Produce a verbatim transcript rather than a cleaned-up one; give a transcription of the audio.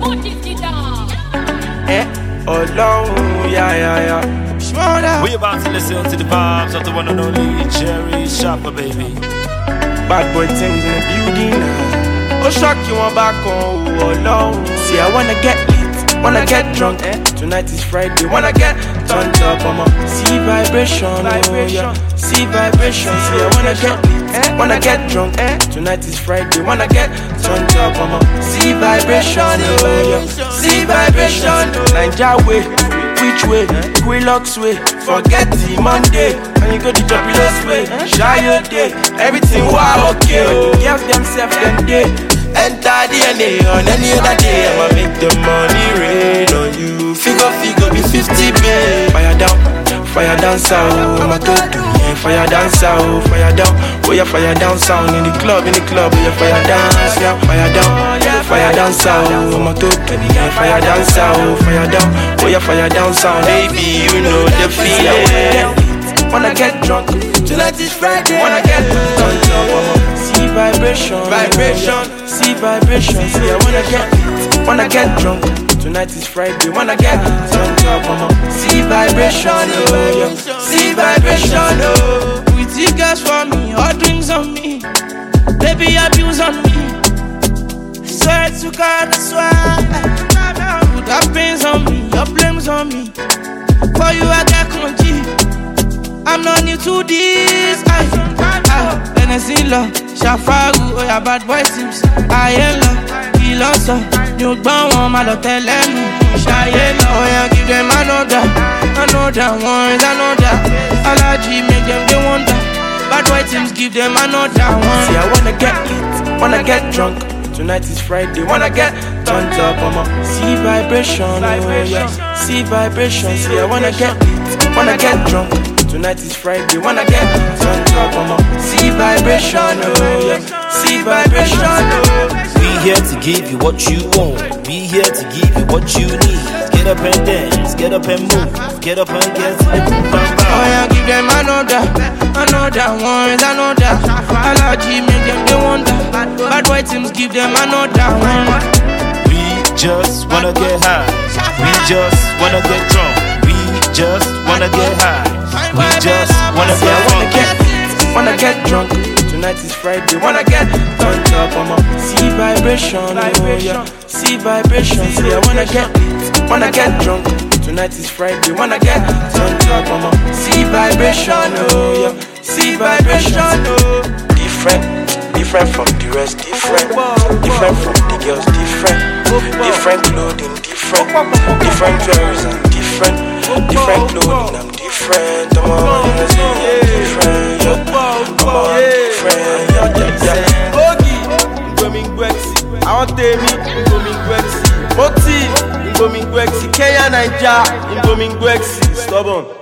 Eh, oh long, yeah, yeah, yeah. Shmoda. We about to listen to the vibes of the one and only Cherry Shopper, baby. Bad boy things in the building now. Oh, shock you on back on, oh long. See, I wanna get lit, wanna get drunk. Eh? Tonight is Friday, wanna get turned up. I'ma see vibration, vibration. Oh, yeah. See vibration, see, I wanna get lit, eh? Wanna get drunk. Eh? Tonight is Friday, wanna get turned up. I'ma see vibration, oh, yeah. See vibration, Ninja way, which way, Quillox way. Forget the Monday, and you go the jobless way. Shy your day, everything wow okay. Give themselves them day. Enter D N A on any other day. I'ma make the money rain on you. Figure, figure, be fifty, babe. Fire down, fire down sound. I'ma go do yeah, fire down sound. Fire down, oh yeah, fire down sound. In the club, in the club, oh yeah, fire dance, yeah. Fire down, fire down sound. I'ma go do yeah, fire down sound. Fire down, oh yeah, fire down sound. Baby, you know the feeling. Wanna get drunk, tonight is Friday. Wanna get turned up, I'ma see vibration, vibration, see vibration. See, I wanna get lit, wanna get drunk. Tonight is Friday. Wanna get turned up, I'ma see vibration, oh yeah, see vibration, oh. With you guys for me, all drinks on me, baby abuse on me. Swear to God, I swear. Put that pains on me, your blames on me. For you, I got congee. I'm not new to this. I, I, Tennessee law, Shafaru, oh yeah, bad boy teams. I am love, he lost her. You bound one, my lot tell them. Shy law, oh yeah, give them another, another one, another. Allergy make them they wonder. Bad boy teams give them another one. See, I wanna get lit, wanna get drunk. Tonight is Friday, wanna get turned up, I'ma see vibration, oh yeah, see vibration. See, I wanna get lit, wanna get drunk. Tonight is Friday, wanna get turned up, I'ma see vibration, oh yeah, see vibration, oh. We here to give you what you want. We here to give you what you need. Get up and dance, get up and move. Get up and get to the move. Oh yeah, give them another, another one, another. Allergy make them they wonder. Bad boy teams give them another one. We just wanna get high. We just wanna get drunk. We just wanna get high. We just wanna See, get I wanna get, wanna get drunk. Tonight is Friday, wanna get turned up, I'ma see vibration, oh yeah, see vibration. See, I wanna get lit, wanna get drunk. Tonight is Friday, wanna get turned up, I'ma see vibration, oh yeah, see vibration, oh. Different, different from the rest, different, different from the girls, different, different clothing, different, different jewelries and different, different clothing, I'm different, I'm all different, yeah, I'm all different, yeah, yeah, yeah. Bogi, Ngomi Ngwexi, I want Temi, Ngomi Ngwexi, Motive, Ngomi Ngwexi, Kenya Naija, Ngomi Ngwexi, stubborn.